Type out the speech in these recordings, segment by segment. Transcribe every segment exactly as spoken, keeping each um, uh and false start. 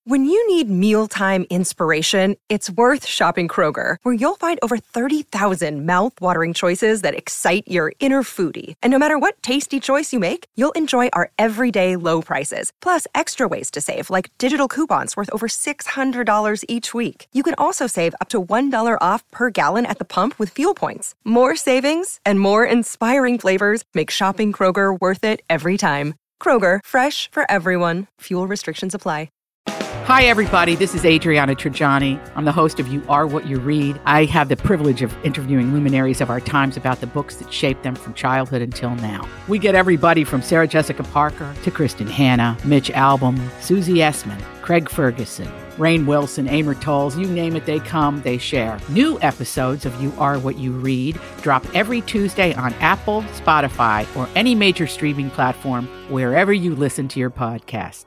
When you need mealtime inspiration, it's worth shopping Kroger, where you'll find over thirty thousand mouth-watering choices that excite your inner foodie. And no matter what tasty choice you make, you'll enjoy our everyday low prices, plus extra ways to save, like digital coupons worth over six hundred dollars each week. You can also save up to one dollar off per gallon at the pump with fuel points. More savings and more inspiring flavors make shopping Kroger worth it every time. Kroger, fresh for everyone. Fuel restrictions apply. Hi, everybody. This is Adriana Trajani. I'm the host of You Are What You Read. I have the privilege of interviewing luminaries of our times about the books that shaped them from childhood until now. We get everybody from Sarah Jessica Parker to Kristen Hanna, Mitch Albom, Susie Essman, Craig Ferguson, Rainn Wilson, Amor Tolls, you name it, they come, they share. New episodes of You Are What You Read drop every Tuesday on Apple, Spotify, or any major streaming platform wherever you listen to your podcasts.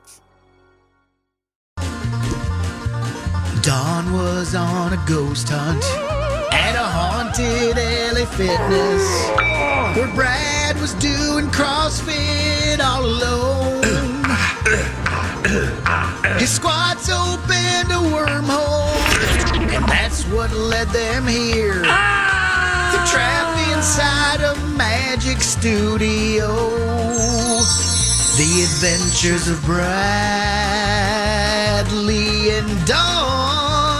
Dawn was on a ghost hunt at a haunted L A Fitness, where Brad was doing CrossFit all alone. His squats opened a wormhole, and that's what led them here. They're trapped inside a magic studio. The Adventures of Bradley and Dawn.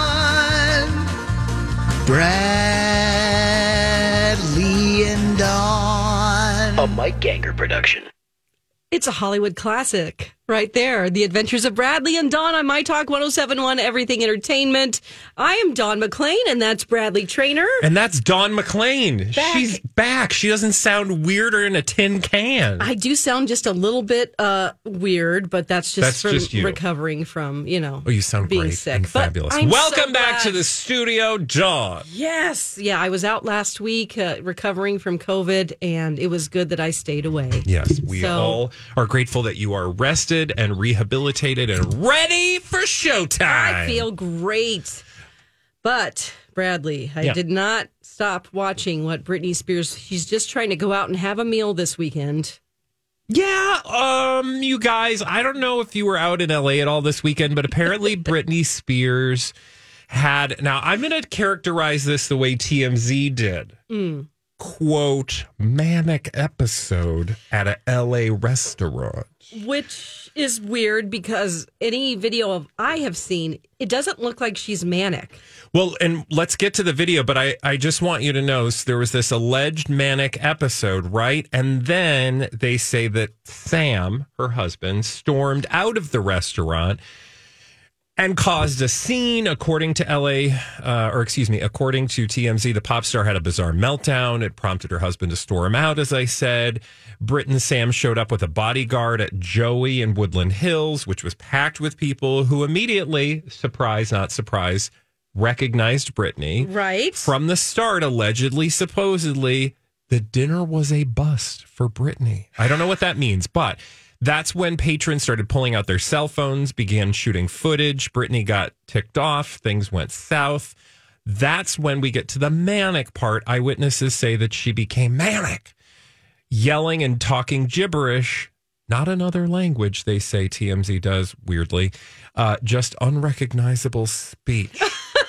Bradley and Dawn. A Mike Ganger production. It's a Hollywood classic right there. The Adventures of Bradley and Dawn on My Talk one oh seven point one, Everything Entertainment. I am Dawn McClain, and that's Bradley Traynor. And that's Dawn McClain. Back. She's back. She doesn't sound weirder in a tin can. I do sound just a little bit uh, weird, but that's just That's from just you. recovering from, you know, Oh, you sound being great sick. and But fabulous. I'm Welcome so back glad. to the studio, Dawn. Yes. Yeah, I was out last week uh, recovering from COVID, and it was good that I stayed away. Yes, we So- all are grateful that you are rested and rehabilitated and ready for showtime. I feel great. But, Bradley, I Yeah. did not stop watching what Britney Spears, she's just trying to go out and have a meal this weekend. Yeah, um, you guys, I don't know if you were out in L A at all this weekend, but apparently Britney Spears had, now I'm going to characterize this the way T M Z did. Mm. Quote, manic episode at a L A restaurant. Which is weird because any video of I have seen, it doesn't look like she's manic. Well, and let's get to the video, but I, I just want you to know so there was this alleged manic episode, right? And then they say that Sam, her husband, stormed out of the restaurant and caused a scene. According to L A, uh, or excuse me, according to T M Z, the pop star had a bizarre meltdown. It prompted her husband to storm out, as I said. Britt and Sam showed up with a bodyguard at Joey in Woodland Hills, which was packed with people who immediately, surprise, not surprise, recognized Britney. Right. From the start, allegedly, supposedly, the dinner was a bust for Britney. I don't know what that means, but that's when patrons started pulling out their cell phones, began shooting footage. Britney got ticked off. Things went south. That's when we get to the manic part. Eyewitnesses say that she became manic, yelling and talking gibberish. Not another language, they say T M Z does, weirdly. Uh, just unrecognizable speech.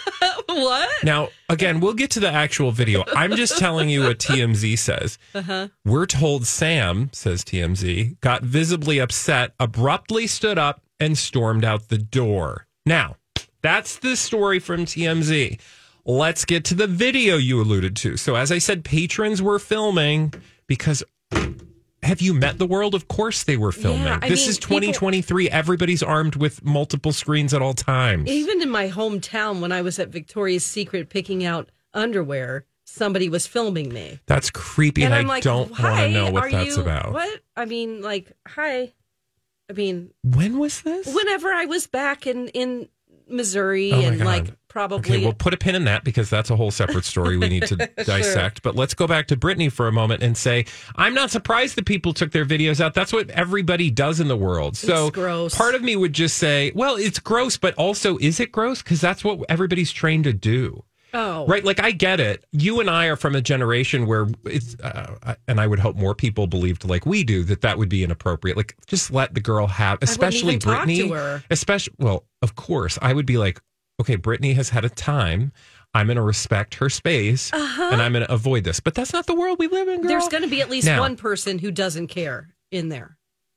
What? Now, again, we'll get to the actual video. I'm just telling you what T M Z says. Uh-huh. We're told Sam, says T M Z, got visibly upset, abruptly stood up, and stormed out the door. Now, that's the story from T M Z. Let's get to the video you alluded to. So, as I said, patrons were filming because... Have you met the world? Of course they were filming. Yeah, I this mean, is twenty twenty-three. People, everybody's armed with multiple screens at all times. Even in my hometown, when I was at Victoria's Secret picking out underwear, somebody was filming me. That's creepy, and, and I'm I like, don't want hi, to know what are that's you, about. What? I mean, like, hi. I mean, when was this? Whenever I was back in, in Missouri Oh my and God. like probably. Okay, we'll put a pin in that because that's a whole separate story we need to dissect. Sure. But let's go back to Britney for a moment and say, I'm not surprised that people took their videos out. That's what everybody does in the world. So It's gross. part of me would just say, well, it's gross, but also, is it gross? Because that's what everybody's trained to do. Oh. Right? Like, I get it. You and I are from a generation where it's, uh, and I would hope more people believed like we do that that would be inappropriate. Like, just let the girl have, especially I wouldn't even talk Britney. to her. Especially, well, of course, I would be like, okay, Britney has had a time. I'm going to respect her space Uh-huh. and I'm going to avoid this. But that's not the world we live in, girl. There's going to be at least Now, one person who doesn't care in there.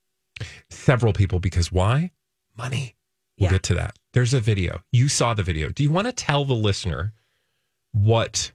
several people, because why? Money. We'll Yeah. get to that. There's a video. You saw the video. Do you want to tell the listener what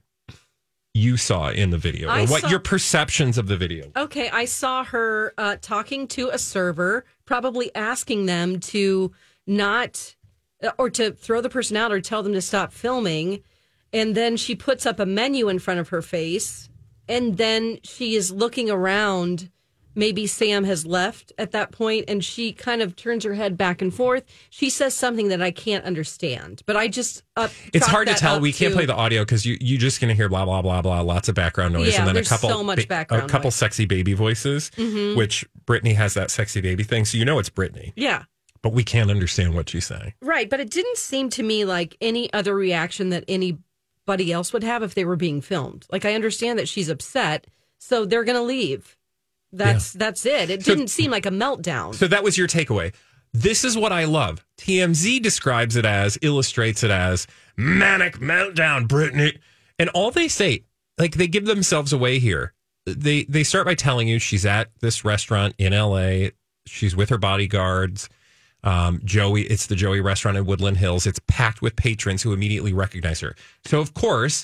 you saw in the video, or I what saw- your perceptions of the video? Okay, I saw her uh, talking to a server, probably asking them to not, or to throw the person out or tell them to stop filming. And then she puts up a menu in front of her face. And then she is looking around. Maybe Sam has left at that point, and she kind of turns her head back and forth. She says something that I can't understand, but I just up. It's chalk hard to that tell. up We can't to- play the audio because you you just gonna hear blah blah blah blah, lots of background noise, Yeah, and then there's a couple so much background a couple noise. sexy baby voices, Mhm. which Britney has that sexy baby thing, so you know it's Britney, Yeah. but we can't understand what she's saying. Right, but it didn't seem to me like any other reaction that anybody else would have if they were being filmed. Like, I understand that she's upset, so they're going to leave. That's that's it. It So- didn't seem like a meltdown. So that was your takeaway. This is what I love. T M Z describes it as, illustrates it as manic meltdown, Britney. And all they say, like, they give themselves away here. They they start by telling you she's at this restaurant in L A. She's with her bodyguards. Um, Joey, it's the Joey restaurant in Woodland Hills. It's packed with patrons who immediately recognize her. So, of course,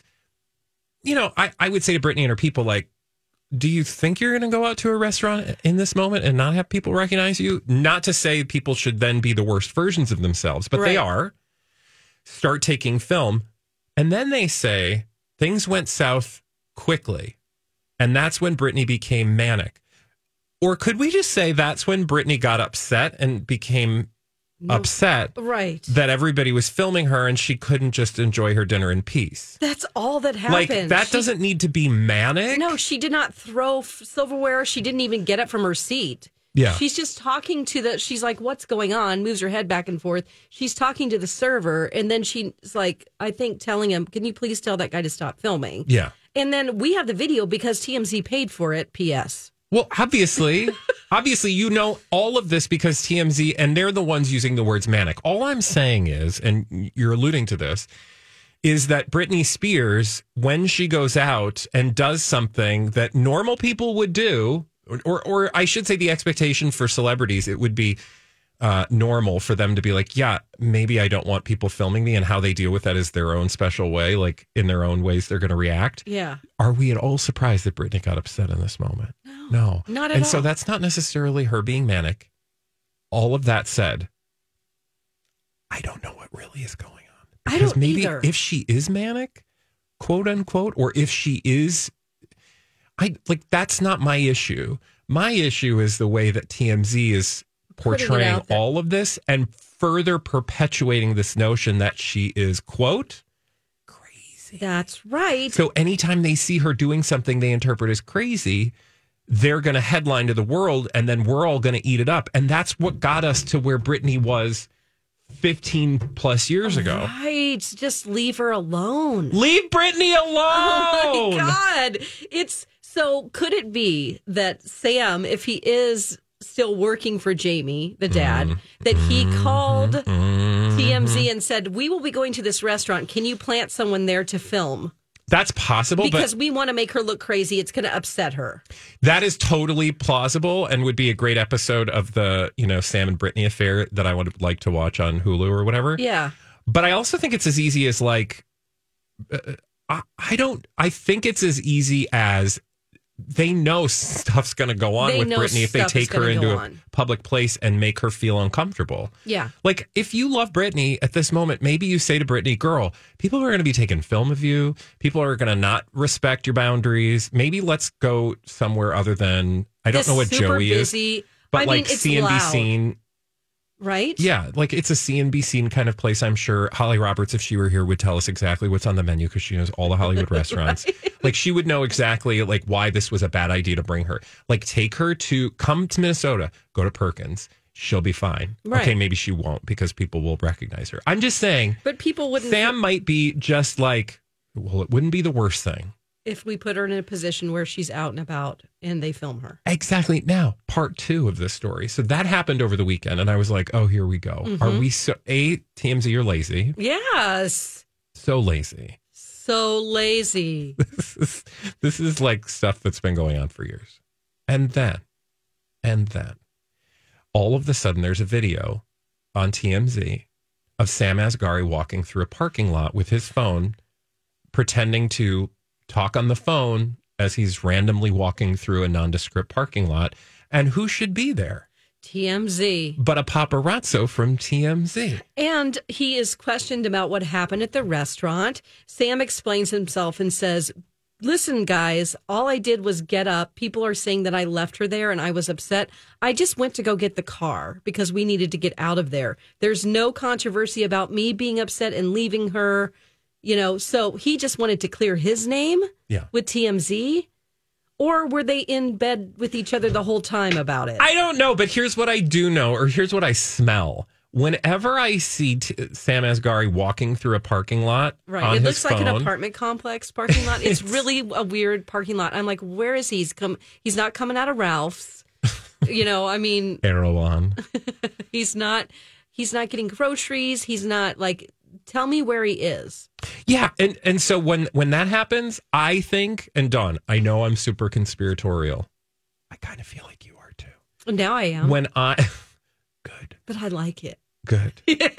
you know, I, I would say to Britney and her people, like, do you think you're going to go out to a restaurant in this moment and not have people recognize you? Not to say people should then be the worst versions of themselves, but they Right. are. Start taking film. And then they say things went south quickly. And that's when Britney became manic. Or could we just say that's when Britney got upset and became No. upset Right. that everybody was filming her and she couldn't just enjoy her dinner in peace? That's all that Like, happened. that She- doesn't need to be manic. No, she did not throw f- silverware. She didn't even get up from her seat. Yeah. She's just talking to the, she's like, what's going on? Moves her head back and forth. She's talking to the server. And then she's like, I think telling him, can you please tell that guy to stop filming? Yeah. And then we have the video because T M Z paid for it. P S. Well, obviously, obviously, you know all of this because T M Z, and they're the ones using the words manic. All I'm saying is, and you're alluding to this, is that Britney Spears, when she goes out and does something that normal people would do, or, or, or I should say the expectation for celebrities, it would be uh, normal for them to be like, yeah, maybe I don't want people filming me, and how they deal with that is their own special way, like in their own ways they're going to react. Yeah. Are we at all surprised that Britney got upset in this moment? No. No. Not at and all. so that's not necessarily her being manic. All of that said, I don't know what really is going on. I Because don't maybe either. if she is manic, quote unquote, or if she is, I like that's not my issue. My issue is the way that T M Z is Putting it portraying out there. all of this and further perpetuating this notion that she is, quote, crazy. That's right. So anytime they see her doing something they interpret as crazy, they're going to headline to the world, and then we're all going to eat it up. And that's what got us to where Britney was fifteen plus years ago. Right. Just leave her alone. Leave Britney Oh alone. my God. It's so could it be that Sam, if he is still working for Jamie, the dad, Mm-hmm. that he called T M Z and said, we will be going to this restaurant. Can you plant someone there to film? That's possible, Because but we want to make her look crazy. It's going to upset her. that is totally plausible and would be a great episode of the, you know, Sam and Britney affair that I would like to watch on Hulu or whatever. Yeah. But I also think it's as easy as like, uh, I, I don't, I think it's as easy as they know stuff's going to go on They with know Britney if they stuff is take her gonna into go a on. public place and make her feel uncomfortable. Yeah. Like, if you love Britney at this moment, maybe you say to Britney, girl, people are going to be taking film of you. People are going to not respect your boundaries. Maybe let's go somewhere other than, I don't This know what super Joey busy, is, but I like mean, it's C N B loud, C. right? Yeah, like it's a C N B C kind of place. I'm sure Holly Roberts, if she were here, would tell us exactly what's on the menu because she knows all the Hollywood restaurants. Like she would know exactly like why this was a bad idea to bring her. Like take her to come to Minnesota, go to Perkins. She'll be fine. Right. Okay, maybe she won't because people will recognize her. I'm just saying But people wouldn't. Sam might be just like, Well, it wouldn't be the worst thing. If we put her in a position where she's out and about and they film her. Exactly. Now, part two of this story. So that happened over the weekend, and I was like, oh, here we go. Mm-hmm. Are we so, A, T M Z, you're lazy. Yes. So lazy. So lazy. This is, this is like stuff that's been going on for years. And then, and then, all of a sudden, there's a video on T M Z of Sam Asghari walking through a parking lot with his phone, pretending to talk on the phone as he's randomly walking through a nondescript parking lot. And who should be there? T M Z. But a paparazzo from T M Z. And he is questioned about what happened at the restaurant. Sam explains himself and says, listen, guys, all I did was get up. People are saying that I left her there and I was upset. I just went to go get the car because we needed to get out of there. There's no controversy about me being upset and leaving her. You know, so he just wanted to clear his name yeah. with T M Z? Or were they in bed with each other the whole time about it? I don't know, but here's what I do know, or here's what I smell. Whenever I see T- Sam Asghari walking through a parking lot, right, on it his looks phone, like an apartment complex parking lot. It's, it's really a weird parking lot. I'm like, where is he? He's come. He's not coming out of Ralph's. You know, I mean, Erewhon. he's not. He's not getting groceries. He's not like. Tell me where he is. Yeah, and and so when when that happens, I think, and Dawn, I know I'm super conspiratorial. I kind of feel like you are too. Now I am. When I, good, but I like it. Good.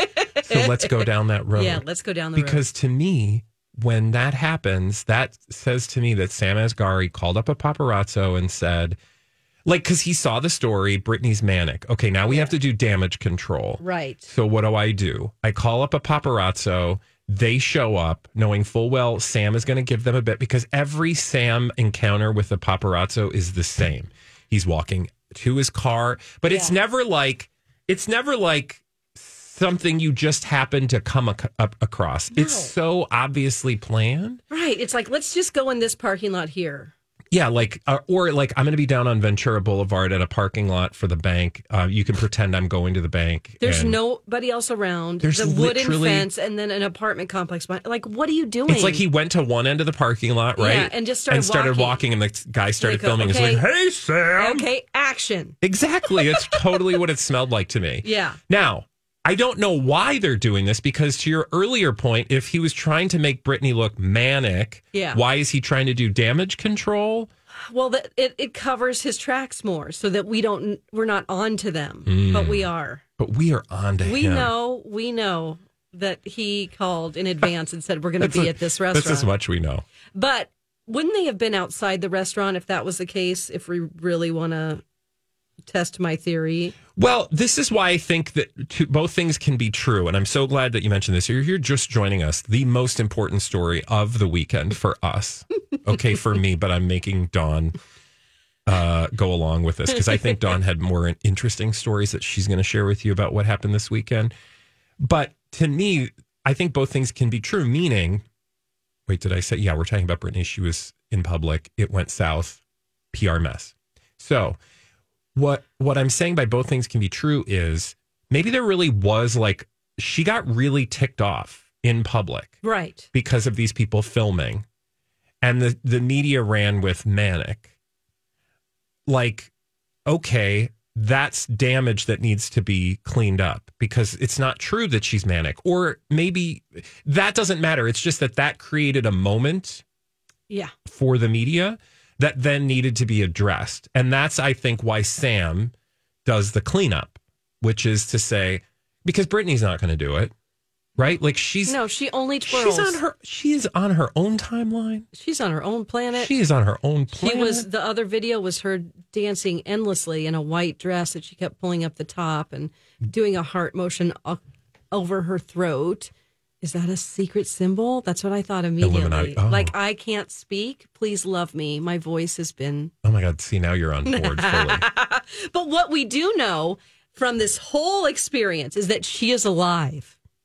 So let's go down that road. Yeah, let's go down the because road. Because to me, when that happens, that says to me that Sam Asghari called up a paparazzo and said, like, because he saw the story, Britney's manic. Okay, now we have to do damage control. Right. So what do I do? I call up a paparazzo. They show up knowing full well Sam is going to give them a bit because every Sam encounter with a paparazzo is the same. He's walking to his car, but yeah. it's never like, it's never like something you just happen to come ac- up across. No. It's so obviously planned. Right. It's like, let's just go in this parking lot here. Yeah, like, uh, or like, I'm going to be down on Ventura Boulevard at a parking lot for the bank. Uh, you can pretend I'm going to the bank. There's nobody else around. There's the wooden fence and then an apartment complex. Like, what are you doing? It's like he went to one end of the parking lot, right? Yeah, and just started, and started walking. walking. And the guy started like, filming. Okay, He's like, hey, Sam. Okay, action. Exactly. It's totally what it smelled like to me. Yeah. Now, I don't know why they're doing this because to your earlier point, if he was trying to make Britney look manic, yeah. why is he trying to do damage control? Well, the, it, it covers his tracks more so that we don't, we're not on to them, mm. but we are. But we are on to we him. We know, we know that he called in advance and said, we're going to be a, at this restaurant. That's as much we know. But wouldn't they have been outside the restaurant if that was the case, if we really want to test my theory? Well, this is why I think that two, both things can be true. And I'm so glad that you mentioned this. You're, you're just joining us. The most important story of the weekend for us. Okay, for me, but I'm making Dawn uh, go along with this because I think Dawn had more interesting stories that she's going to share with you about what happened this weekend. But to me, I think both things can be true, meaning, wait, did I say? Yeah, we're talking about Britney. She was in public. It went south. P R mess. So What what I'm saying by both things can be true is maybe there really was like she got really ticked off in public. Right. Because of these people filming. And the, the media ran with manic. Like, okay, that's damage that needs to be cleaned up because it's not true that she's manic. Or maybe that doesn't matter. It's just that that created a moment yeah. for the media that then needed to be addressed. And that's, I think, why Sam does the cleanup, which is to say, because Britney's not going to do it, right? Like she's... No, she only twirls. She's on her, she's on her own timeline. She's on her own planet. She is on her own planet. She was, the other video was her dancing endlessly in a white dress that she kept pulling up the top and doing a heart motion over her throat. Is that a secret symbol? That's what I thought immediately. Oh. Like, I can't speak. Please love me. My voice has been... Oh, my God. See, now you're on board fully. But what we do know from this whole experience is that she is alive.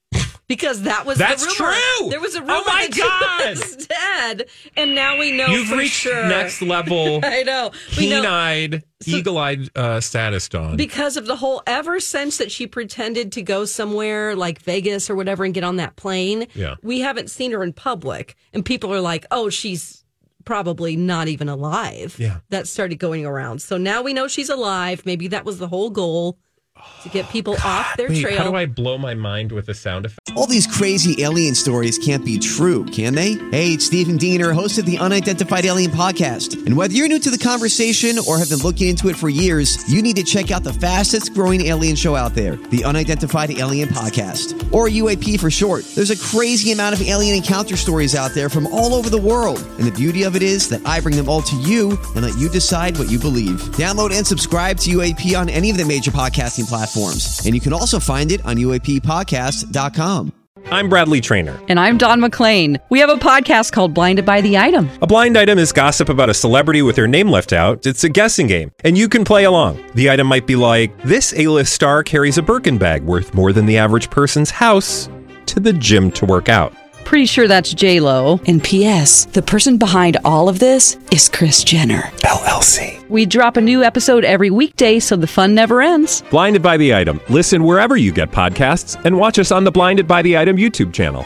Because that was That's the rumor. true. There was a rumor Oh my that she God. was dead, and now we know You've for reached sure. next level, I know. We know keen-eyed, So- eagle-eyed uh, status, Dawn. because of the whole ever since that she pretended to go somewhere like Vegas or whatever and get on that plane. Yeah. We haven't seen her in public, and people are like, "Oh, she's probably not even alive." Yeah. That started going around. So now we know she's alive. Maybe that was the whole goal, to get people off their Wait, trail. how do I blow my mind with a sound effect? All these crazy alien stories can't be true, can they? Hey, it's Stephen Diener, host of the Unidentified Alien Podcast. And whether you're new to the conversation or have been looking into it for years, you need to check out the fastest growing alien show out there, the Unidentified Alien Podcast, or U A P for short. There's a crazy amount of alien encounter stories out there from all over the world. And the beauty of it is that I bring them all to you and let you decide what you believe. Download and subscribe to U A P on any of the major podcasting platforms. And you can also find it on U A P podcast dot com. I'm Bradley Trainer. And I'm Don McClain. We have a podcast called Blinded by the Item. A blind item is gossip about a celebrity with their name left out. It's a guessing game, and you can play along. The item might be like, this A-list star carries a Birkin bag worth more than the average person's house to the gym to work out. Pretty sure that's J-Lo. And P S the person behind all of this is Kris Jenner, L L C. We drop a new episode every weekday so the fun never ends. Blinded by the Item. Listen wherever you get podcasts and watch us on the Blinded by the Item YouTube channel.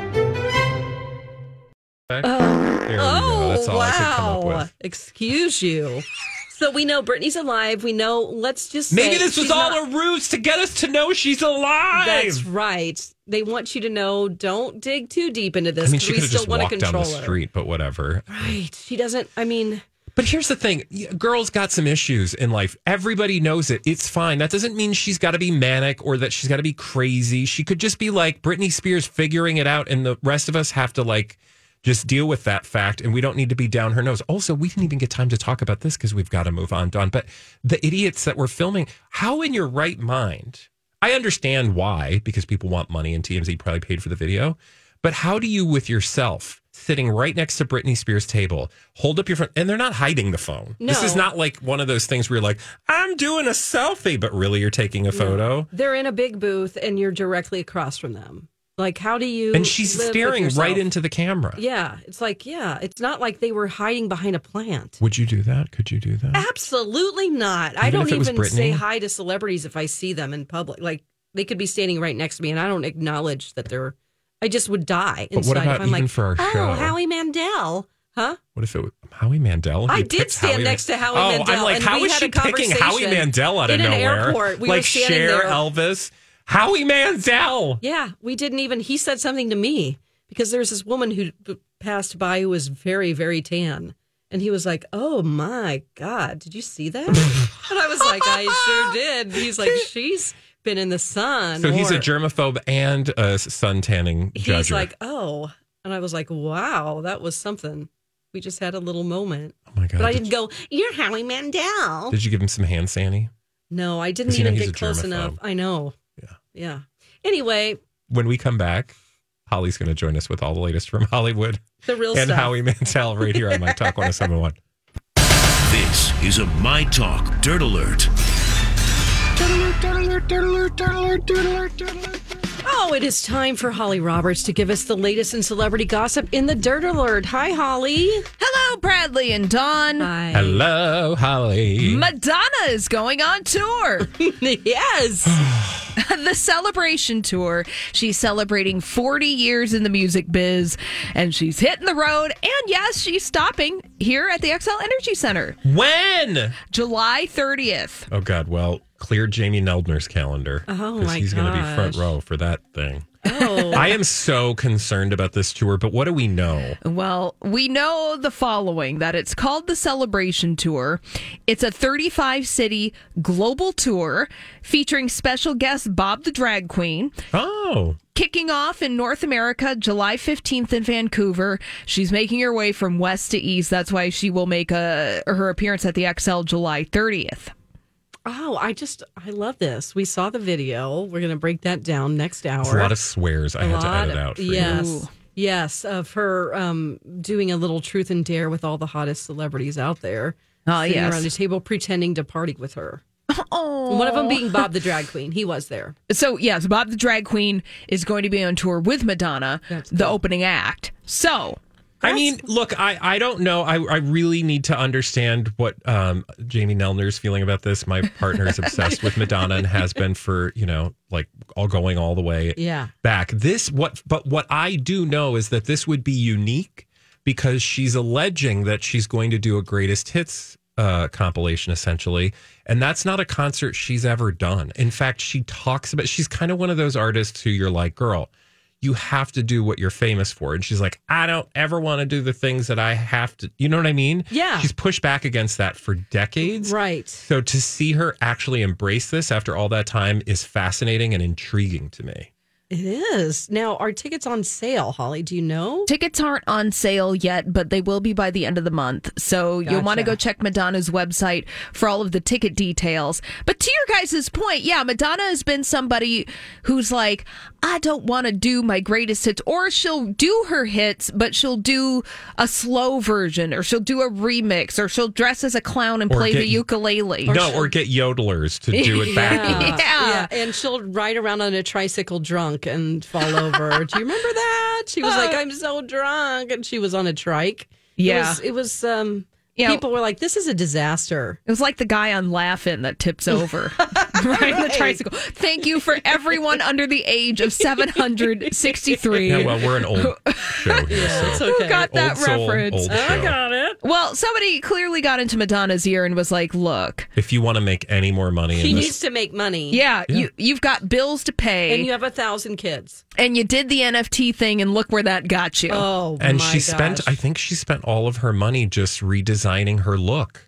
There we go. That's all wow. I could come up with. Excuse you. So we know Brittany's alive. We know, let's just Maybe say this was she's all not- a ruse to get us to know she's alive. That's right. They want you to know, don't dig too deep into this. I mean, 'cause she we could have still just want to walked down control the her. street, but whatever. Right. She doesn't, I mean... But here's the thing. Girls got some issues in life. Everybody knows it. It's fine. That doesn't mean she's got to be manic or that she's got to be crazy. She could just be like Britney Spears figuring it out, and the rest of us have to like just deal with that fact, and we don't need to be down her nose. Also, we didn't even get time to talk about this because we've got to move on, Dawn. But the idiots that were filming, how in your right mind? I understand why, because people want money and T M Z probably paid for the video. But how do you, with yourself, sitting right next to Britney Spears' table, hold up your phone? And they're not hiding the phone. No. This is not like one of those things where you're like, I'm doing a selfie, but really you're taking a photo. They're in a big booth and you're directly across from them. Like, how do you... And she's live with staring yourself? right into the camera. Yeah. It's like, yeah. It's not like they were hiding behind a plant. Would you do that? Could you do that? Absolutely not. I Even don't if it was even say Britney? hi to celebrities if I see them in public. Like, they could be standing right next to me and I don't acknowledge that they're... I just would die But inside what about if I'm even like, for our oh, show? Howie Mandel. Huh? What if it was Howie Mandel? I You did picked stand Howie next to Howie oh, Mandel, I'm like, and how we is had she a picking Howie conversation Mandel out of in an nowhere? airport. We were like standing Cher, there. Elvis, Howie Mandel. Yeah, we didn't even. He said something to me because there's this woman who p- passed by who was very, very tan. And he was like, oh my God, did you see that? And I was like, I sure did. And he's like, she's been in the sun. So he's a or- germaphobe and a sun tanning judger. He's like, oh. And I was like, wow, that was something. We just had a little moment. oh my God. But I did didn't go, you're Howie Mandel. Did you give him some hand sandy? No, I didn't 'Cause you know even he's get a close germaphobe. enough. I know. Yeah. Yeah. Anyway, When we come back, Holly's going to join us with all the latest from Hollywood the real and stuff. Howie Mandel right here on My Talk one oh seven point one. This is a My Talk Dirt Alert. Oh, it is time for Holly Roberts to give us the latest in celebrity gossip in the Dirt Alert. Hi, Holly. Hello, Bradley and Dawn. Hi. Hello, Holly. Madonna is going on tour. Yes. The Celebration Tour. She's celebrating forty years in the music biz, and she's hitting the road. And yes, she's stopping here at the X L Energy Center. When? July thirtieth. Oh, God. Well, clear Jamie Neldner's calendar. Oh, Because my he's going to be front gosh. row for that thing. Oh. I am so concerned about this tour, but what do we know? Well, we know the following, that it's called the Celebration Tour. It's a thirty-five city global tour featuring special guest Bob the Drag Queen. Oh. Kicking off in North America, July fifteenth in Vancouver. She's making her way from west to east. That's why she will make a, her appearance at the X L July thirtieth. Oh, I just, I love this. We saw the video. We're going to break that down next hour. It's a lot of swears I A had to lot edit of- out for you. Yes. Ooh. Yes. Of her um, doing a little truth and dare with all the hottest celebrities out there. Oh, sitting yes. around a table pretending to party with her. Oh. One of them being Bob the drag queen. He was there. So, yes, Bob the drag queen is going to be on tour with Madonna, That's the cool. opening act. So, I mean, look, I, I don't know. I, I really need to understand what um, Jamie Nelner's feeling about this. My partner is obsessed with Madonna and has been for, you know, like all going all the way Yeah. back. This, what, but what I do know is that this would be unique because she's alleging that she's going to do a greatest hits uh, compilation, essentially. And that's not a concert she's ever done. In fact, she talks about, she's kind of one of those artists who you're like, girl, you have to do what you're famous for. And she's like, I don't ever want to do the things that I have to. You know what I mean? Yeah. She's pushed back against that for decades. Right. So to see her actually embrace this after all that time is fascinating and intriguing to me. It is. Now, are tickets on sale, Holly? Do you know? tickets aren't on sale yet, but they will be by the end of the month. So you'll want to Gotcha. go check Madonna's website for all of the ticket details. But to your guys' point, yeah, Madonna has been somebody who's like, I don't want to do my greatest hits, or she'll do her hits, but she'll do a slow version, or she'll do a remix, or she'll dress as a clown and Or play get- the ukulele. No, or get yodelers to do it backwards. Yeah. Yeah, and she'll ride around on a tricycle drunk and fall over. Do you remember that? She was like, I'm so drunk. And she was on a trike. Yeah. It was, it was um, Yeah. people were like, this is a disaster. It was like the guy on Laugh-In that tips over right in the tricycle. Thank you for everyone under the age of seven hundred sixty-three. Yeah, well, we're an old show here. It's so. okay. Who got that Old soul, reference? old I show. got it. Well, somebody clearly got into Madonna's ear and was like, look, If you want to make any more money She in this, needs to make money. yeah, You, you've got bills to pay, And you have a thousand kids. and you did the N F T thing, and look where that got you. Oh, and my she spent, gosh. I think she spent all of her money just redesigning her look.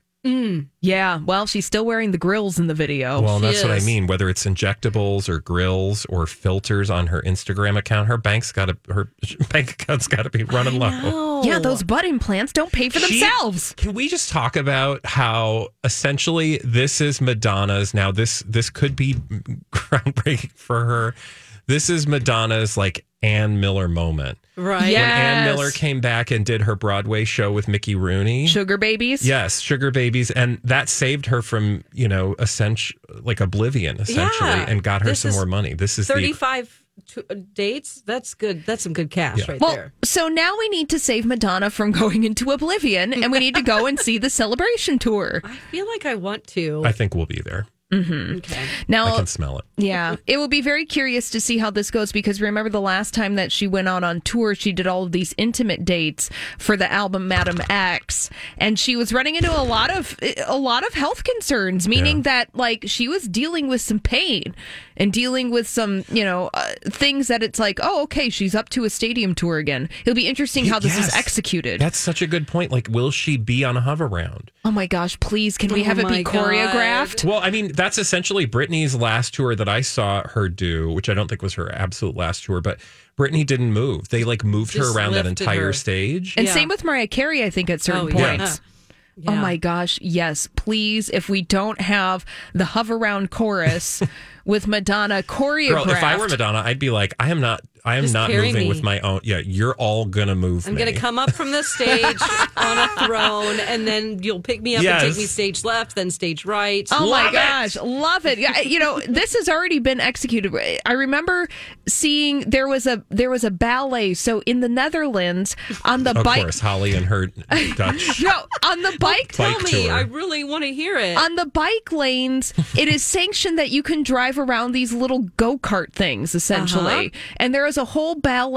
Yeah, well, she's still wearing the grills in the video. Well, and She that's what I is. mean. Whether it's injectables or grills or filters on her Instagram account, her bank's got to her bank account's got to be running low. Oh. Yeah, those butt implants don't pay for She- themselves. Can we just talk about how essentially this is Madonna's now? This this could be groundbreaking for her. This is Madonna's like Ann Miller moment. Right. Yeah. When Ann Yes. Miller came back and did her Broadway show with Mickey Rooney. Sugar babies? Yes, Sugar Babies, and that saved her from you know essential like oblivion essentially, Yeah. and got her This some is more money. This is the thirty-five to, uh, dates. That's good. That's some good cash Yeah. right Well, there. so now we need to save Madonna from going into oblivion, and we need to go and see the celebration tour. I feel like I want to. I think we'll be there. Okay. I Now, can smell it. yeah, it will be very curious to see how this goes, because remember the last time that she went out on tour, she did all of these intimate dates for the album Madam X, and she was running into a lot of a lot of health concerns, meaning Yeah. that like she was dealing with some pain and dealing with some, you know, uh, things that it's like, oh, okay, she's up to a stadium tour again. It'll be interesting how this is Yes. executed. That's such a good point. Like, will she be on a hover round? Oh my gosh, please, can we Oh have it my be God. choreographed? Well, I mean, that's essentially Britney's last tour that I saw her do, which I don't think was her absolute last tour, but Britney didn't move. They like moved her Just around that lifted entire her. stage. And Yeah. same with Mariah Carey, I think, at certain Oh, yeah. points. Yeah. Oh my gosh, yes, please, if we don't have the hover round chorus with Madonna choreographed. Girl, if I were Madonna, I'd be like, I am not I am Just not carry moving me. with my own. Yeah, you're all gonna move I'm me. going to come up from the stage on a throne, and then you'll pick me up Yes. and take me stage left, then stage right. Oh my Love it. gosh, love it. Yeah, you know, this has already been executed. I remember seeing there was a there was a ballet. So in the Netherlands on the Of bike course, Holly and her Dutch. No, on the bike Tell Bike me. tour. I really want to hear it. on the bike lanes, it is sanctioned that you can drive around these little go-kart things, essentially. Uh-huh. And there is a whole ballet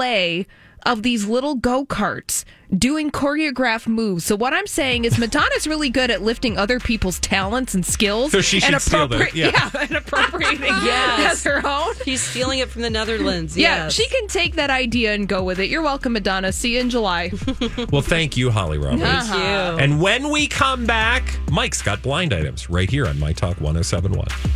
of these little go-karts doing choreographed moves. So what I'm saying is Madonna's really good at lifting other people's talents and skills. So she and should steal them, appropri- yeah. and appropriating Yes. as her own. She's stealing it from the Netherlands. Yeah, yes. she can take that idea and go with it. You're welcome, Madonna. See you in July. Well, thank you, Holly Roberts. Thank you. And when we come back, Mike's got blind items right here on My Talk one oh seven point one.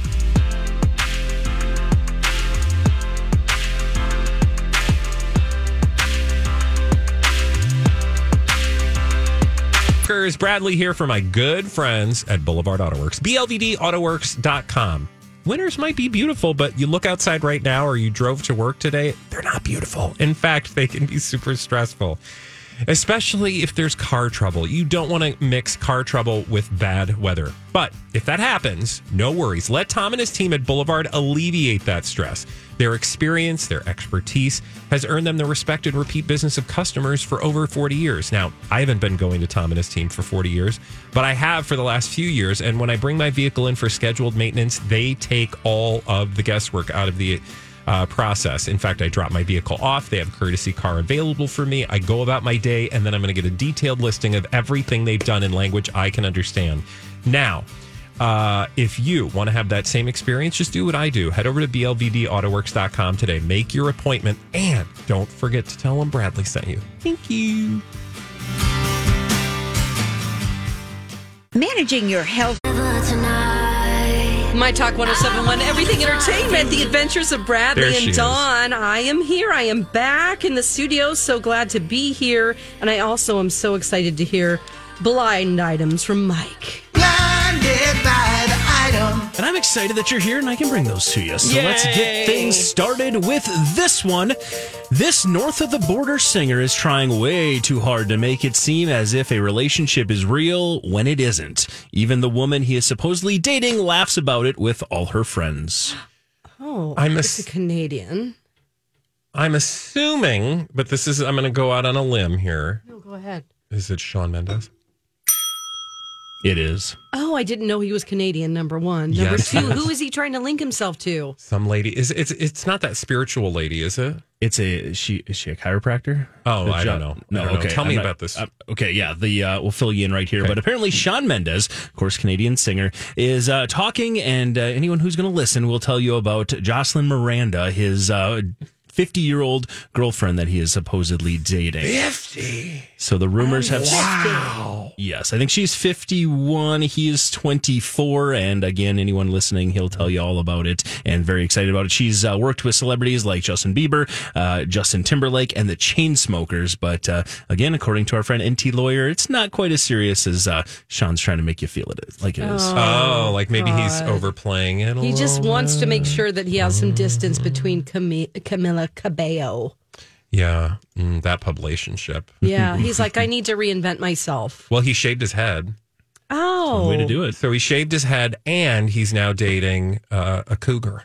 Bradley here for my good friends at Boulevard Autoworks. B L V D autoworks dot com. Winters might be beautiful, but you look outside right now or you drove to work today, they're not beautiful. In fact, they can be super stressful. especially if there's car trouble. You don't want to mix car trouble with bad weather. But if that happens, no worries. Let Tom and his team at Boulevard alleviate that stress. Their experience, their expertise has earned them the respect and repeat business of customers for over forty years. Now, I haven't been going to Tom and his team for forty years, but I have for the last few years. And when I bring my vehicle in for scheduled maintenance, they take all of the guesswork out of the uh, process. In fact, I drop my vehicle off. They have a courtesy car available for me. I go about my day, and then I'm going to get a detailed listing of everything they've done in language I can understand. Now, Uh, if you want to have that same experience, just do what I do. Head over to B L V D auto works dot com today. Make your appointment, and don't forget to tell them Bradley sent you. Thank you. Managing your health. My Talk one oh seven point one, Everything Entertainment, The Adventures of Bradley There she and is. Dawn. I am here. I am back in the studio. So glad to be here. And I also am so excited to hear blind items from Mike. Blinded by the item. And I'm excited that you're here and I can bring those to you. So Yay. let's get things started with this one. This north of the border singer is trying way too hard to make it seem as if a relationship is real when it isn't. Even the woman he is supposedly dating laughs about it with all her friends. Oh, I'm a it's a s- Canadian. I'm assuming, but this is, I'm going to go out on a limb here. No, go ahead. Is it Shawn Mendes? It is. Oh, I didn't know he was Canadian, number one. Number Yes, two, he is. who is he trying to link himself to? Some lady. Is it's it's not that spiritual lady, is it? It's a is she is she a chiropractor? Oh, Or I jo- don't know. No, I don't know. okay. Tell I'm me not- about this. uh, okay, yeah, the uh, we'll fill you in right here. Okay. But apparently, Shawn Mendes, of course, Canadian singer, is uh, talking, and uh, anyone who's going to listen will tell you about Jocelyn Miranda, his uh, fifty-year-old girlfriend that he is supposedly dating. Fifty. So the rumors have. Wow. Yes, I think she's fifty-one. He is twenty-four. And again, anyone listening, he'll tell you all about it and very excited about it. She's uh, worked with celebrities like Justin Bieber, uh, Justin Timberlake, and the Chainsmokers. But uh, again, according to our friend N T Lawyer, it's not quite as serious as uh, Sean's trying to make you feel it like it is. Oh, like maybe he's God. overplaying it. A He just little wants to bit. make sure that he has some distance between Cam- Camila Cabello. Yeah, mm, that publicationship. Yeah, he's like, I need to reinvent myself. Well, he shaved his head. Oh. Way to do it. So he shaved his head, and he's now dating uh, a cougar.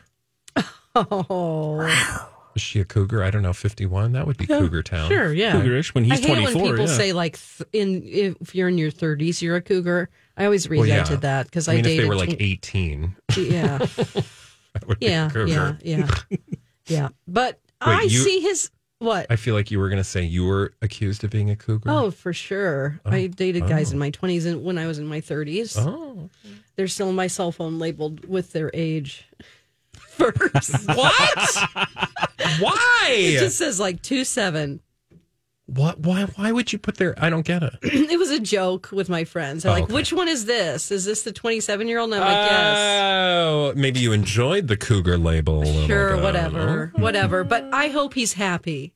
Oh. Is she a cougar? I don't know. fifty-one? That would be Cougar Town. Sure, yeah. Cougarish when he's I hate twenty-four. when people yeah. say, like, th- in if you're in your thirties, you're a cougar. I always Well, yeah. resented that because I I, mean, if dated. they were like tw- eighteen, Yeah. that would be Yeah, a cougar. yeah, yeah. Yeah. But Wait, I you- see his. What? I feel like you were going to say you were accused of being a cougar. Oh, for sure. I dated guys oh. in my twenties and when I was in my thirties. Oh. They're still on my cell phone labeled with their age first. What? Why? It just says like two seven. What? Why? Why would you put their? I don't get it. It was a joke with my friends. They're Oh, like, okay. which one is this? Is this the twenty-seven year old? And I'm like, yes. Oh, maybe you enjoyed the cougar label a little Sure, bit. whatever. Whatever. But I hope he's happy.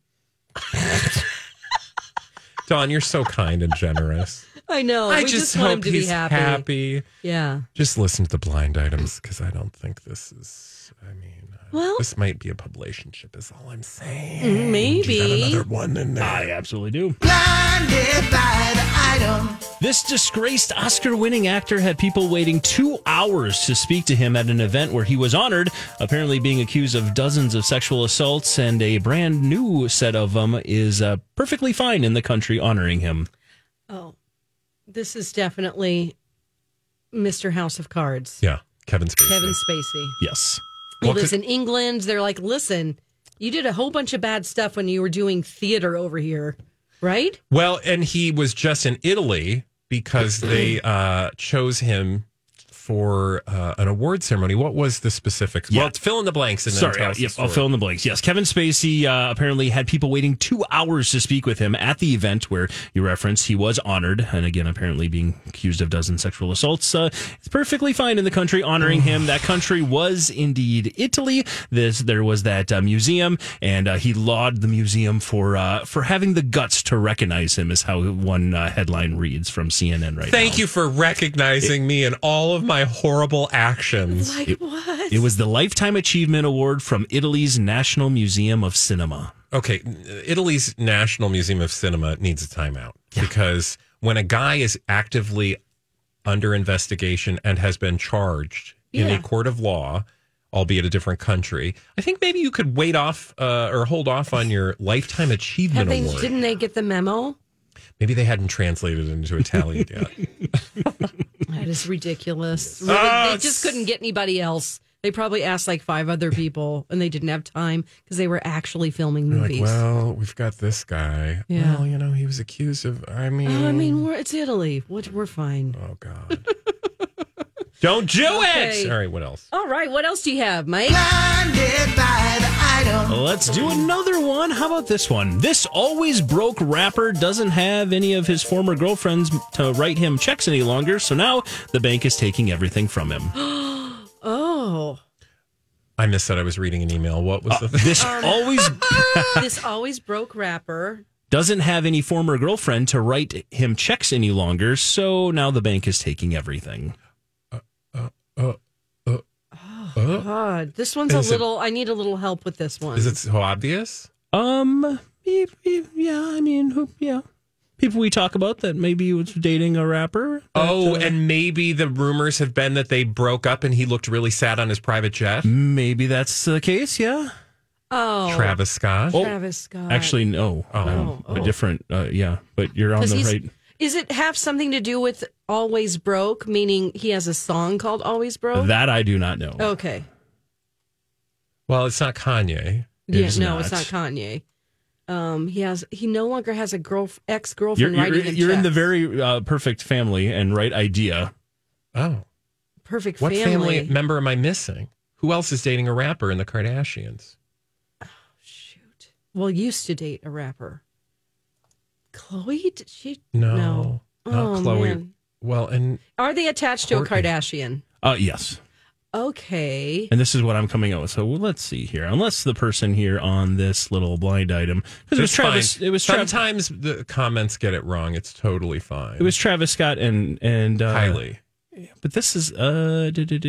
Dawn, you're so kind and generous. I know. I we just, just, want hope him to he's be happy. happy. Yeah. Just listen to the blind items because I don't think this is. I mean, uh, Well- this might be a publicationship. Is all I'm saying. Maybe. You got another one in there. I absolutely do. Blinded by the item. This disgraced Oscar-winning actor had people waiting two hours to speak to him at an event where he was honored, apparently being accused of dozens of sexual assaults, and a brand new set of them is uh, perfectly fine in the country honoring him. Oh, this is definitely Mister House of Cards. Yeah, Kevin Spacey. Kevin Spacey. Yes. He Well, lives 'cause- in England. They're like, listen, you did a whole bunch of bad stuff when you were doing theater over here, right? Well, and he was just in Italy because they uh, chose him for uh, an award ceremony. What was the specifics? Yeah. Well, fill in the blanks and then Sorry, tell uh, us the yep, I'll story. fill in the blanks. Yes, Kevin Spacey uh, apparently had people waiting two hours to speak with him at the event where you referenced he was honored, and again, apparently being accused of dozen sexual assaults. Uh, it's perfectly fine in the country honoring him. That country was indeed Italy. This there was that uh, museum, and uh, he lauded the museum for uh, for having the guts to recognize him, is how one uh, headline reads from C N N right now. Thank you for recognizing me and all of my horrible actions. Like, It- what? It was the Lifetime Achievement Award from Italy's National Museum of Cinema. okay, Italy's National Museum of Cinema needs a timeout yeah. because when a guy is actively under investigation and has been charged in yeah. a court of law, albeit a different country, I think maybe you could wait off uh, or hold off on your Lifetime Achievement they, Award. Didn't they get the memo? Maybe they hadn't translated it into Italian yet. That is ridiculous. Really, oh, they just couldn't get anybody else. They probably asked like five other people, and they didn't have time because they were actually filming movies. Like, well, we've got this guy. Yeah. Well, you know, he was accused of. I mean, oh, I mean, we're, it's Italy. What we're fine. Oh God! Don't do okay. it. All right, what else? All right, what else do you have, Mike? Blinded by the item. Let's do another one. How about this one? This always broke rapper doesn't have any of his former girlfriends to write him checks any longer, so now the bank is taking everything from him. Oh. I missed that. I was reading an email. What was uh, the thing? This um, always This always broke rapper doesn't have any former girlfriend to write him checks any longer, so now the bank is taking everything. Uh, uh, uh, uh, oh, uh, God. This one's a little, it, I need a little help with this one. Is it so obvious? Um, yeah, I mean, who, yeah. People we talk about that maybe was dating a rapper. That, oh, uh, and maybe the rumors have been that they broke up and he looked really sad on his private jet. Maybe that's the case, yeah. Oh. Travis Scott. Oh, Travis Scott. Actually, no. Oh. Um, oh. A different, uh, yeah, but you're on the right. Is it have something to do with Always Broke, meaning he has a song called Always Broke? That I do not know. Okay. Well, it's not Kanye. Yeah, it's no, not. it's not Kanye. Um, he has. He no longer has a girl ex girlfriend You're, writing you're, him you're in the checks. very uh, perfect family and right idea. Oh, perfect what family. family member am I missing? Who else is dating a rapper in the Kardashians? Oh, shoot. Well, used to date a rapper. Chloe? Did she? No, no. not oh, Chloe. Man. Well, and are they attached Courtney. to a Kardashian? Uh, yes. Okay. And this is what I'm coming out with. So well, let's see here. Unless the person here on this little blind item, because it was Travis. Fine. It was Travis. Sometimes the comments get it wrong. It's totally fine. It was Travis Scott and and uh, Kylie. But this is uh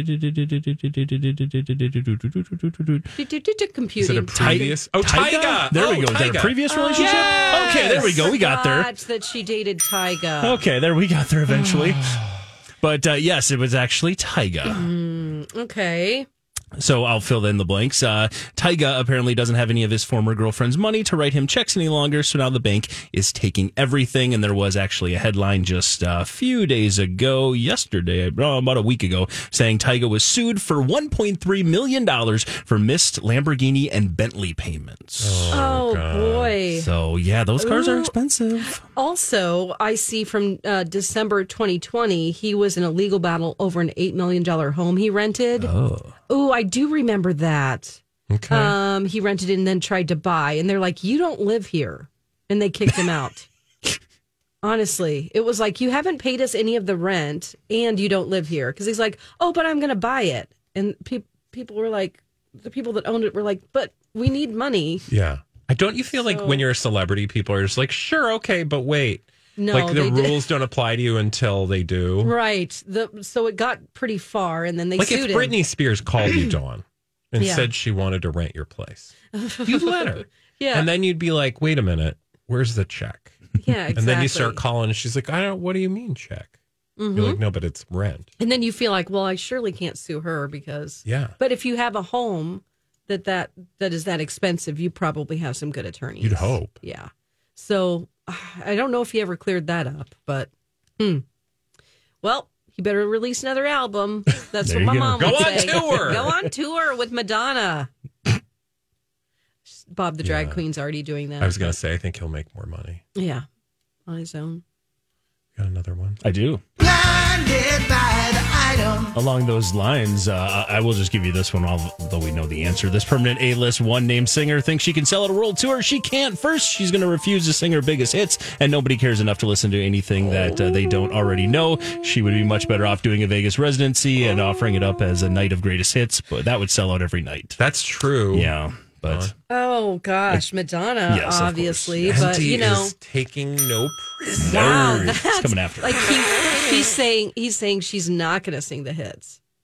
computing. Is it a previous? Oh, Tyga. There oh, we go. Is that a previous relationship? Yes. Okay, there we go. We got there. That she dated Tyga. Okay, there we got there eventually. But uh, yes, it was actually Tyga. Mm, okay. So I'll fill in the blanks. Uh, Tyga apparently doesn't have any of his former girlfriend's money to write him checks any longer, so now the bank is taking everything. And there was actually a headline just a few days ago, yesterday, about a week ago, saying Tyga was sued for one point three million dollars for missed Lamborghini and Bentley payments. Oh, oh boy. So, yeah, those cars Ooh. are expensive. Also, I see from uh, December twenty twenty, he was in a legal battle over an eight million dollars home he rented. Oh. Oh, I do remember that. Okay. Um, he rented it and then tried to buy. And they're like, you don't live here. And they kicked him out. Honestly, it was like, you haven't paid us any of the rent and you don't live here. Because he's like, oh, but I'm going to buy it. And pe- people were like, the people that owned it were like, but we need money. Yeah. I don't you feel So- like when you're a celebrity, people are just like, sure, okay, but wait. No, like the they did- rules don't apply to you until they do. Right. The So it got pretty far and then they Like sued if him. Britney Spears called you, Dawn, and Yeah. said she wanted to rent your place, you'd let her. Yeah. And then you'd be like, wait a minute, where's the check? Yeah, exactly. And then you start calling and she's like, I don't, what do you mean check? Mhm. You're like, no, but it's rent. And then you feel like, well, I surely can't sue her because. Yeah. But if you have a home that that, that is that expensive, you probably have some good attorneys. You'd hope. Yeah. So I don't know if he ever cleared that up, but hmm. Well, he better release another album. That's There what my you go. mom Go would on say. tour. Go on tour with Madonna. Bob the drag Yeah. queen's already doing that. I was going to say, I think he'll make more money. Yeah. On his own. Got another one? I do. Blinded by the item. Along those lines, uh, I will just give you this one, although we know the answer. This permanent A-list one-name singer thinks she can sell at a world tour. She can't. First, she's going to refuse to sing her biggest hits, and nobody cares enough to listen to anything that uh, they don't already know. She would be much better off doing a Vegas residency and offering it up as a night of greatest hits, but that would sell out every night. That's true. Yeah, but... Oh, gosh. Madonna, Yes, of obviously. And But, he you know. is taking no prisoners. Wow, It's that's coming after her. like he, he's saying he's saying she's not going to sing the hits. I,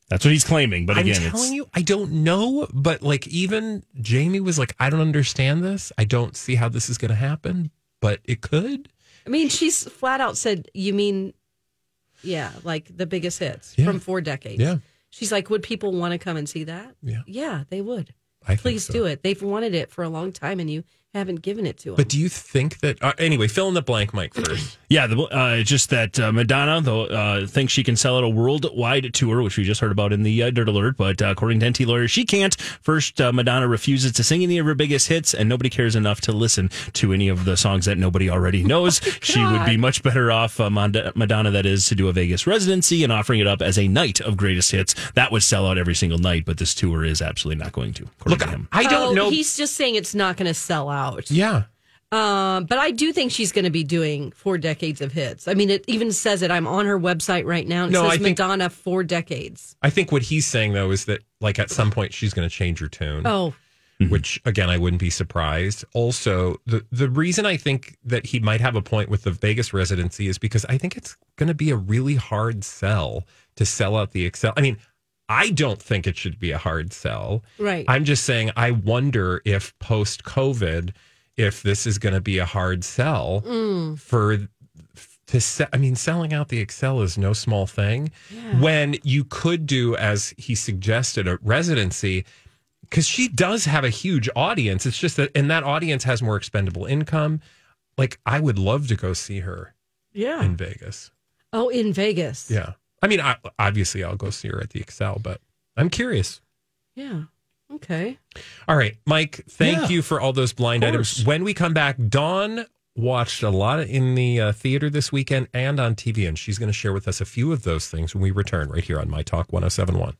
That's what he's claiming. But again, I'm telling it's, you, I don't know. But like, even Jamie was like, I don't understand this. I don't see how this is going to happen, but it could. I mean, she's flat out said, you mean, yeah, like the biggest hits Yeah. from four decades. Yeah. She's like, would people want to come and see that? Yeah. Yeah, they would. I think Please so. do it. They've wanted it for a long time, and you haven't given it to them. But do you think that, uh, anyway, fill in the blank, Mike, first. yeah, the, uh, it's just that uh, Madonna though uh, thinks she can sell out a worldwide tour, which we just heard about in the uh, Dirt Alert. But uh, according to N T lawyers, she can't. First, uh, Madonna refuses to sing any of her biggest hits, and nobody cares enough to listen to any of the songs that nobody already knows. Oh, she would be much better off, uh, Madonna, that is, to do a Vegas residency and offering it up as a night of greatest hits. That would sell out every single night, but this tour is absolutely not going to. Look, to him. I don't oh, know. He's just saying it's not going to sell out. Yeah. Um, but I do think she's going to be doing four decades of hits. I mean, it even says it. I'm on her website right now. And it No, says I think- Madonna four decades. I think what he's saying, though, is that, like, at some point she's going to change her tune. Oh, Which, again, I wouldn't be surprised. Also, the, the reason I think that he might have a point with the Vegas residency is because I think it's going to be a really hard sell to sell out the Excel. I mean, I don't think it should be a hard sell. right. I'm just saying, I wonder if post-COVID, if this is going to be a hard sell Mm. for to se- I mean, selling out the Excel is no small thing. When you could do, as he suggested, a residency, because she does have a huge audience. It's just that, and that audience has more expendable income. Like, I would love to go see her yeah. in Vegas. Oh, in Vegas. Yeah. I mean, I, obviously, I'll go see her at the Excel, but I'm curious. Yeah. Okay. All right, Mike, thank Yeah. you for all those blind Of items. course. When we come back, Dawn watched a lot in the uh, theater this weekend and on T V, and she's going to share with us a few of those things when we return right here on My Talk one oh seven point one.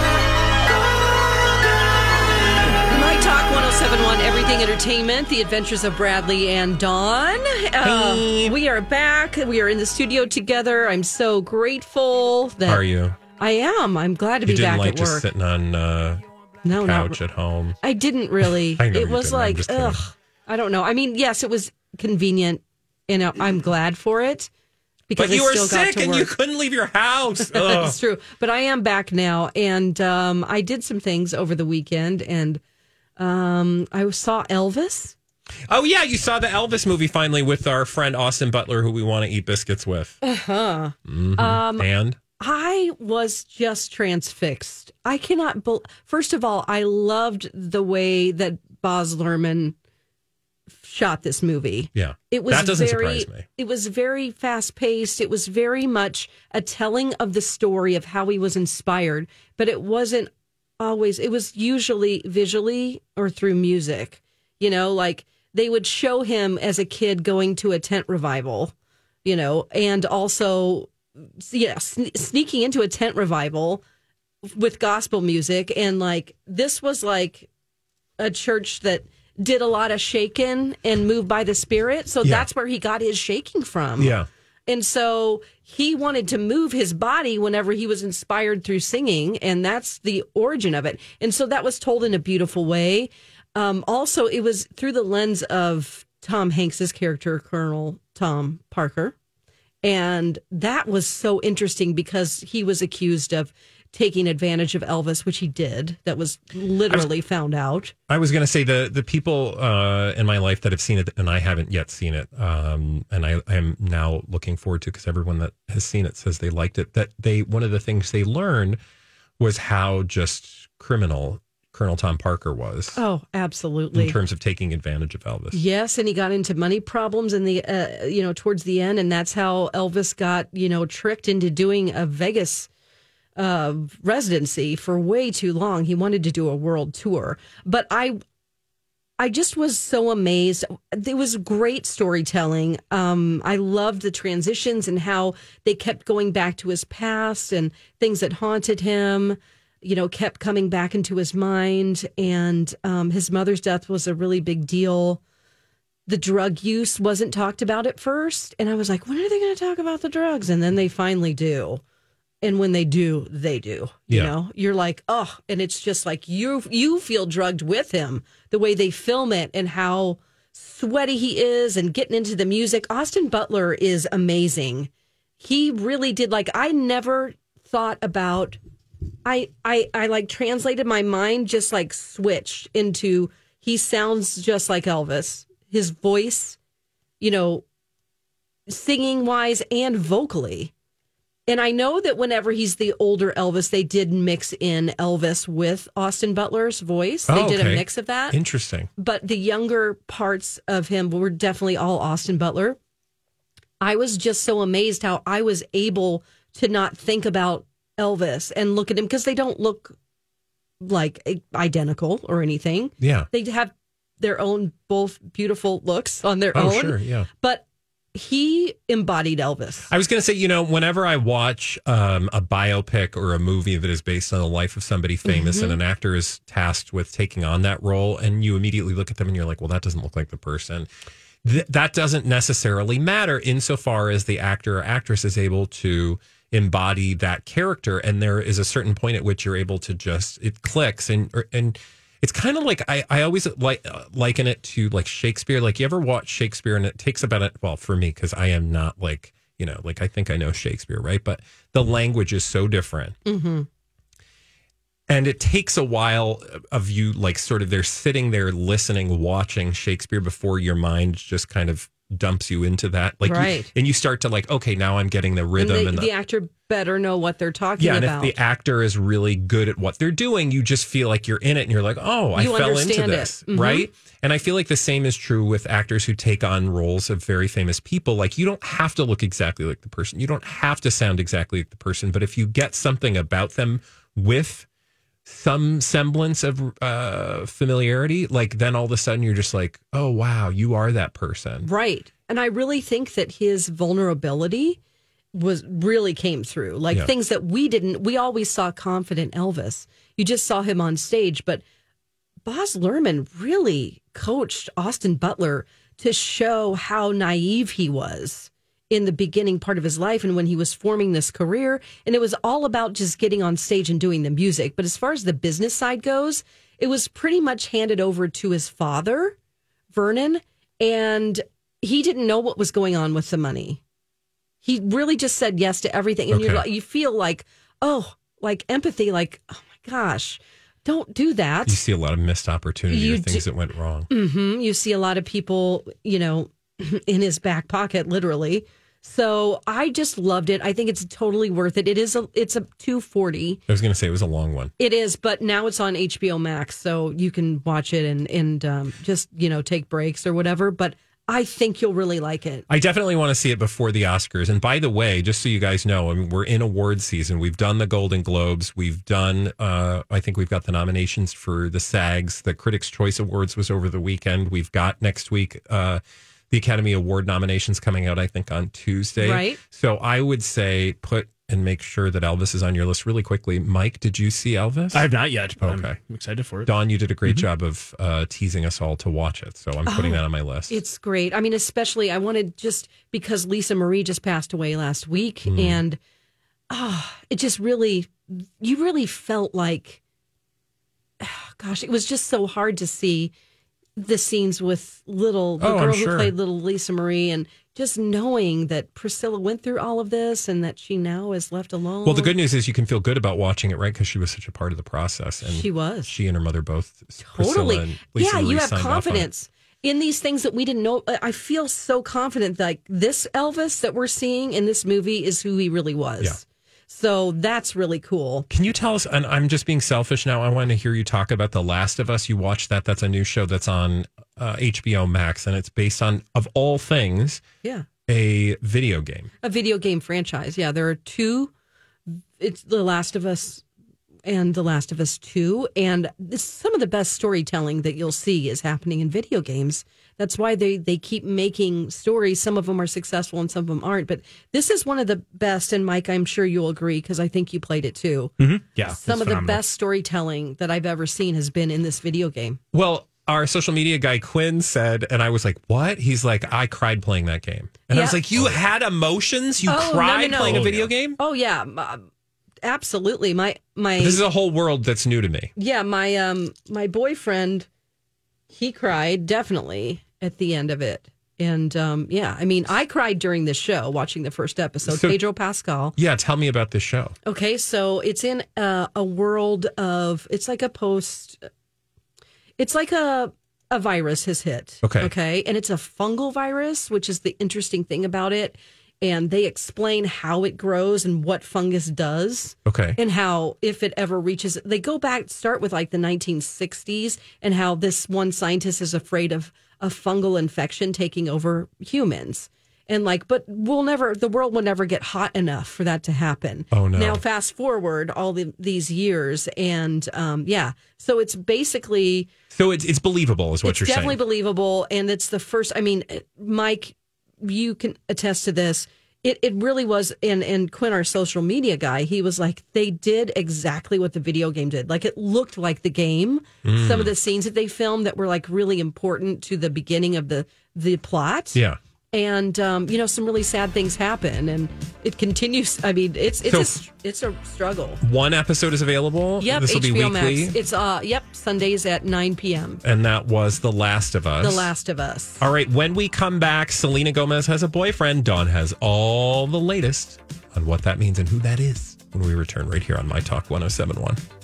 My Talk one oh seven point one, Everything Entertainment, The Adventures of Bradley and Dawn. Uh, we are back. We are in the studio together. I'm so grateful that How are you? I am. I'm glad to You be didn't back like at just work. sitting on uh, No, not couch at home. I didn't really. I know It you was didn't. I'm like, just kidding. ugh. I don't know. I mean, yes, it was convenient, and I- I'm glad for it because But you I were still got sick to and work. you couldn't leave your house. That's Ugh. true. But I am back now, and um, I did some things over the weekend, and um, I saw Elvis. Oh, yeah, you saw the Elvis movie finally with our friend Austin Butler, who we want to eat biscuits with. Uh-huh. Mhm. Um, and? I was just transfixed. I cannot. Be- First of all, I loved the way that Baz Luhrmann shot this movie. Yeah. It was that doesn't very, surprise me. It was very fast paced. It was very much a telling of the story of how he was inspired, but it wasn't always. It was usually visually or through music. You know, like they would show him as a kid going to a tent revival, you know, and also, yeah, sne- sneaking into a tent revival with gospel music. And like, this was like a church that did a lot of shaking and moved by the Spirit. So Yeah. that's where he got his shaking from. Yeah. And so he wanted to move his body whenever he was inspired through singing. And that's the origin of it. And so that was told in a beautiful way. Um, also, it was through the lens of Tom Hanks's character, Colonel Tom Parker. And that was so interesting because he was accused of taking advantage of Elvis, which he did. That was literally found out. I was going to say the the people uh, in my life that have seen it, and I haven't yet seen it, um, and I am now looking forward to, because everyone that has seen it says they liked it. That they one of the things they learned was how just criminal Colonel Tom Parker was. Oh, absolutely. In terms of taking advantage of Elvis. Yes, and he got into money problems in the uh, you know towards the end, and that's how Elvis got you know tricked into doing a Vegas uh, residency for way too long. He wanted to do a world tour, but I, I just was so amazed. It was great storytelling. Um, I loved the transitions and how they kept going back to his past and things that haunted him. You know, kept coming back into his mind, and um, his mother's death was a really big deal. The drug use wasn't talked about at first, and I was like, when are they going to talk about the drugs? And then they finally do. And when they do, they do. You Yeah. know, you're like, oh, and it's just like you you feel drugged with him, the way they film it and how sweaty he is and getting into the music. Austin Butler is amazing. He really did, like, I never thought about I, I, I like translated my mind, just like switched into, he sounds just like Elvis. His voice, you know, singing wise and vocally. And I know that whenever he's the older Elvis, they did mix in Elvis with Austin Butler's voice. They Oh, did okay. a mix of that. Interesting. But the younger parts of him were definitely all Austin Butler. I was just so amazed how I was able to not think about Elvis and look at him, because they don't look like identical or anything. Yeah. They have their own both beautiful looks on their Oh, own. sure, yeah. But he embodied Elvis. I was going to say, you know, whenever I watch um, a biopic or a movie that is based on the life of somebody famous Mhm. and an actor is tasked with taking on that role, and you immediately look at them and you're like, well, that doesn't look like the person. Th- that doesn't necessarily matter insofar as the actor or actress is able to embody that character. And there is a certain point at which you're able to just, it clicks. And, or, and it's kind of like, I, I always like uh, liken it to like Shakespeare. Like, you ever watch Shakespeare and it takes about it, well, for me, because I am not like, you know, like I think I know Shakespeare, right? But the language is so different. Mm-hmm. And it takes a while of you, like, sort of, they're sitting there listening, watching Shakespeare before your mind just kind of dumps you into that. Like, Right. you, and you start to like, okay, now I'm getting the And, rhythm. they, and the, the, actor better know what they're talking yeah, and about. if the actor is really good at what they're doing, you just feel like you're in it and you're like, oh, I You fell into understand it. this, Mhm. right? And I feel like the same is true with actors who take on roles of very famous people. Like, you don't have to look exactly like the person. You don't have to sound exactly like the person. But if you get something about them with some semblance of uh, familiarity, like, then all of a sudden you're just like, oh, wow, you are that person. Right. And I really think that his vulnerability was really came through. Like, Yeah. things that we didn't, we always saw confident Elvis. You just saw him on stage. But Baz Luhrmann really coached Austin Butler to show how naive he was in the beginning part of his life and when he was forming this career. And it was all about just getting on stage and doing the music. But as far as the business side goes, it was pretty much handed over to his father, Vernon, and he didn't know what was going on with the money. He really just said yes to everything. And Okay. you you feel like, oh, like empathy, like, oh my gosh, don't do that. You see a lot of missed opportunity You or things do- that went wrong. hmm You see a lot of people, you know, in his back pocket, literally. So I just loved it. I think it's totally worth it. It is a, it's a two forty. I was going to say it was a long one. It is, but now it's on H B O Max, so you can watch it and and um, just, you know, take breaks or whatever. But I think you'll really like it. I definitely want to see it before the Oscars. And by the way, just so you guys know, I mean, we're in award season. We've done the Golden Globes. We've done, uh, I think we've got the nominations for the SAGs. The Critics' Choice Awards was over the weekend. We've got next week uh, the Academy Award nominations coming out, I think, on Tuesday. Right. So I would say put and make sure that Elvis is on your list really quickly. Mike, did you see Elvis? I have not yet, but Okay. I'm excited for it. Dawn, you did a great Mhm. job of uh, teasing us all to watch it. So I'm putting Oh, that on my list. It's great. I mean, especially I wanted, just because Lisa Marie just passed away last week, Mm. and oh, it just really, you really felt like, oh, gosh, it was just so hard to see the scenes with little the Oh, I'm girl sure. who played little Lisa Marie, and just knowing that Priscilla went through all of this and that she now is left alone. Well, the good news is you can feel good about watching it, right? Because she was such a part of the process. And She was. She and her mother both. Totally. Priscilla and Lisa Yeah, you Marie have signed off on it. confidence in these things that we didn't know. I feel so confident that, like, this Elvis that we're seeing in this movie is who he really was. Yeah. So that's really cool. Can you tell us, and I'm just being selfish now, I want to hear you talk about The Last of Us. You watched that. That's a new show that's on uh, H B O Max, and it's based on, of all things, Yeah. a video game. A video game franchise. Yeah, there are two. It's The Last of Us and The Last of Us two. And this, some of the best storytelling that you'll see is happening in video games. That's why they, they keep making stories. Some of them are successful and some of them aren't. But this is one of the best. And Mike, I'm sure you'll agree because I think you played it too. Mm-hmm. Yeah. Some it's of the phenomenal. best storytelling that I've ever seen has been in this video game. Well, our social media guy Quinn said, and I was like, "What?" He's like, "I cried playing that game," and I was Yeah. like, "You had emotions? You Oh, no, cried no, no. playing a Oh, video yeah. game?" Oh yeah, um, absolutely. My my This is a whole world that's new to me. yeah my um my boyfriend, he cried definitely at the end of it. And um, yeah, I mean, I cried during this show watching the first episode. So- Pedro Pascal. Yeah, tell me about this show. Okay, so it's in uh, a world of, it's like a post, it's like a a virus has hit. Okay. Okay, and it's a fungal virus, which is the interesting thing about it. And they explain how it grows and what fungus does. Okay. And how, if it ever reaches, they go back, start with like the nineteen sixties, and how this one scientist is afraid of a fungal infection taking over humans. And like, but we'll never, the world will never get hot enough for that to happen. Oh, no. Now, fast forward all the, these years, and um, yeah, so it's basically. So it's, it's believable, is what it's you're saying. definitely believable. And it's the first, I mean, Mike, you can attest to this. It it really was, and, and Quinn, our social media guy, he was like, they did exactly what the video game did. Like, it looked like the game. Mm. Some of the scenes that they filmed that were like really important to the beginning of the, the plot. Yeah. And, um, you know, some really sad things happen, and it continues. I mean, it's it's So- a, it's a struggle. One episode is available. Yep, This will H B O be weekly. Max. It's, uh, yep, Sundays at nine p.m. And that was The Last of Us. The Last of Us. All right, when we come back, Selena Gomez has a boyfriend. Dawn has all the latest on what that means and who that is when we return right here on My Talk one oh seven one.